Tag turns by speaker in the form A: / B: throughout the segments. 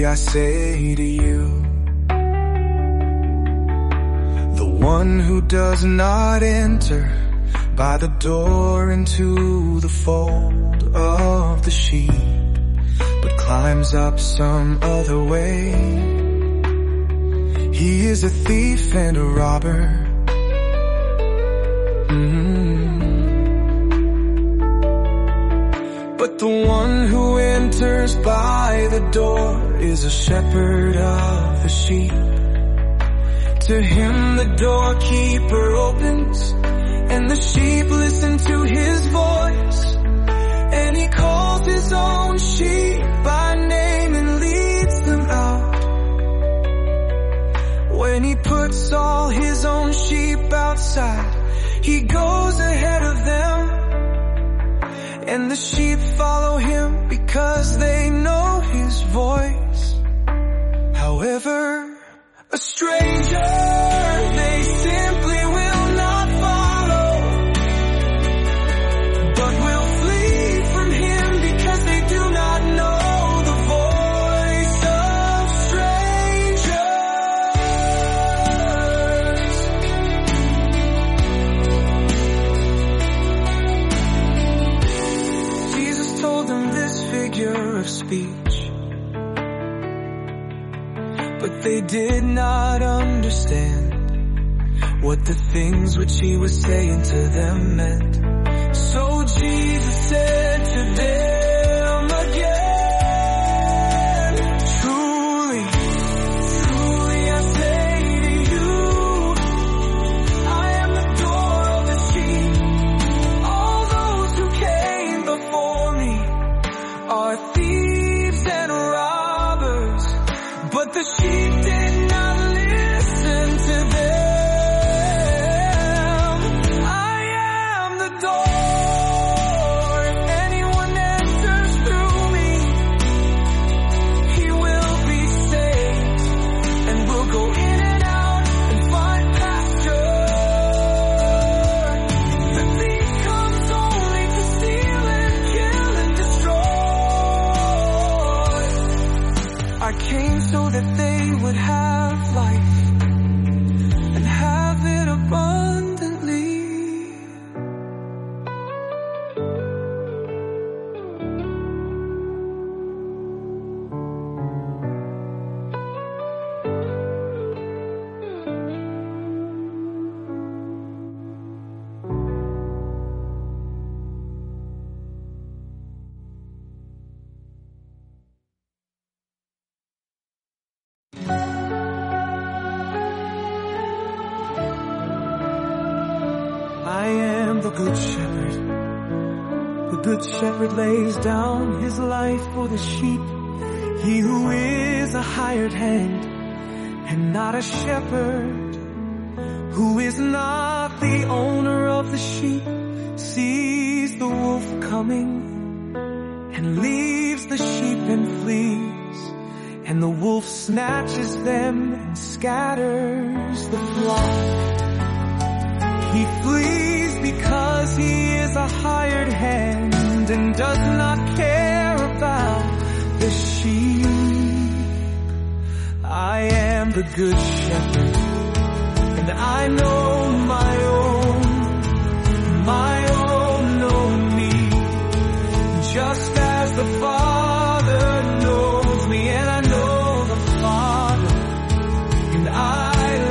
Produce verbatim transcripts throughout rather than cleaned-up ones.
A: Truly I say to you, the one who does not enter by the door into the fold of the sheep, but climbs up some other way, he is a thief and a robber. Mm-hmm. But the one who enters by the door is a shepherd of the sheep. To him the doorkeeper opens, and the sheep listen to his voice. And he calls his own sheep by name and leads them out. When he puts all his own sheep outside, he goes ahead of them. And the sheep follow him because they know his voice. However, a stranger they simply will not follow, but will flee from him because they do not know the voice of strangers. Jesus told them this figure of speech, but they did not understand what the things which he was saying to them meant. So Jesus said to them again, truly, truly I say to you, I am the door of the sheep. All those who came before me are thieves and robbers, but the sheep did not listen to them. I am the door. If anyone enters through me, he will be saved and will go in and out and find pasture. The thief comes only to steal and kill and destroy. I came so that they would have life and have it abundantly. I am the good shepherd. The good shepherd lays down his life for the sheep. He who is a hired hand and not a shepherd, who is not the owner of the sheep, sees the wolf coming and leaves the sheep and flees. And the wolf snatches them and scatters the flock. He flees because he is a hired hand and does not care about the sheep. I am the good shepherd, and I know my own. My own know me, just as the Father knows me, and I know the Father, and I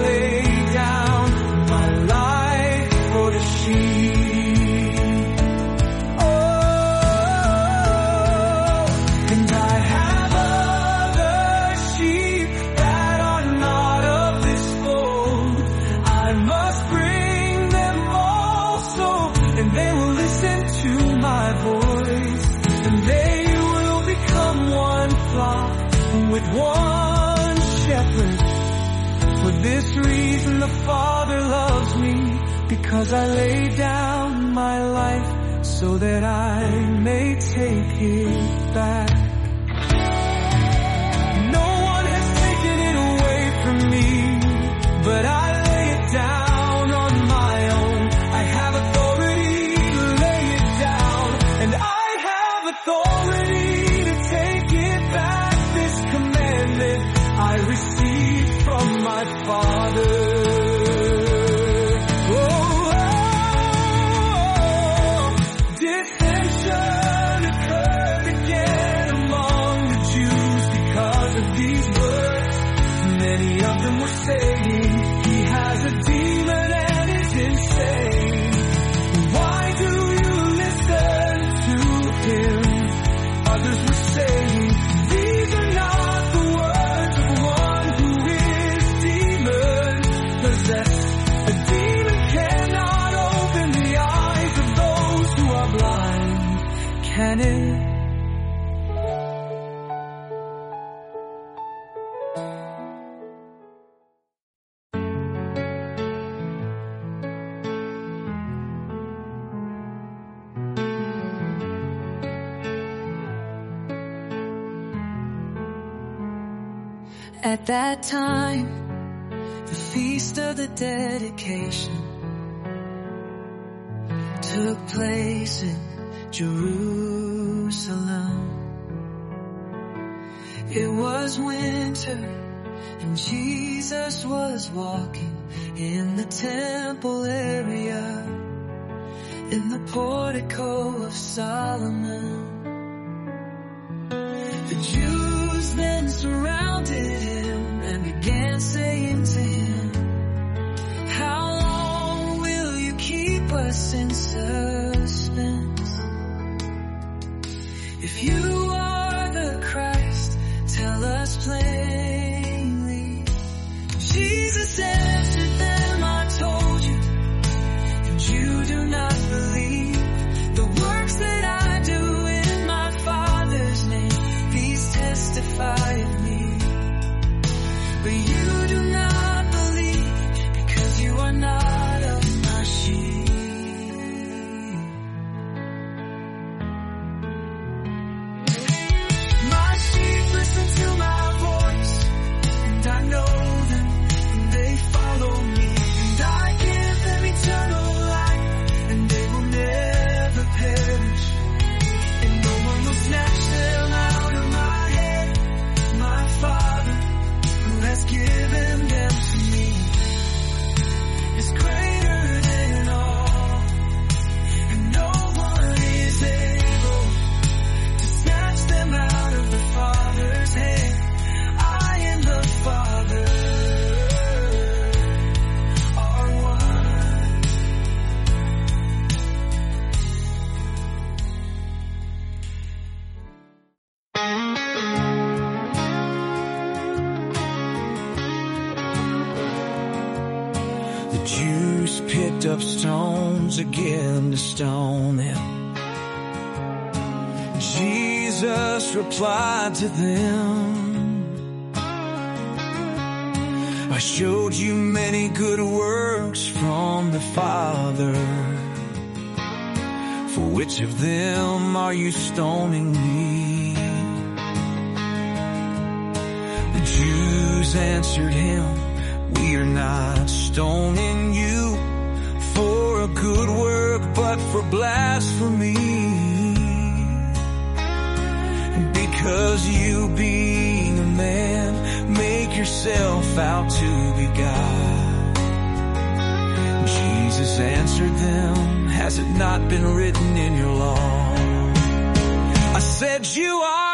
A: with one shepherd. For this reason the Father loves me, because I lay down my life so that I may take it back. No one has taken it away from me, but I lay it down on my own. I have authority to lay it down, and I have authority to take it back. This command my Father. Oh, oh, dissension occurred again among the Jews because of these words. Many of them were saying, he has a demon and is insane. Why do you listen to him? Others were saying, these are not the words of one who is demon-possessed. A demon cannot open the eyes of those who are blind, can it?
B: At that time, the feast of the dedication took place in Jerusalem. It was winter, and Jesus was walking in the temple area, in the portico of Solomon. The Jews then surrounded him and began saying to him, how long will you keep us in suspense? If you are the Christ, tell us plainly. Jesus answered them, I told you, and you do not believe. The works that I do in my Father's name, these testify of me. But you do not believe because you are not of my sheep. My sheep listen to my voice, and I know them, and they follow me. And I give them eternal life, and they will never perish. And no one will snatch them out of my hand. My Father, who has given them to me, is greater than all, and no one is able to snatch them out of the Father's hand. I and the Father are one.
A: The Jews picked up stones again to stone him. Jesus replied to them, I showed you many good works from the Father. For which of them are you stoning me? The Jews answered him, we are not stoning you for a good work, but for blasphemy. Because you, being a man, make yourself out to be God. Jesus answered them, has it not been written in your law? I said you are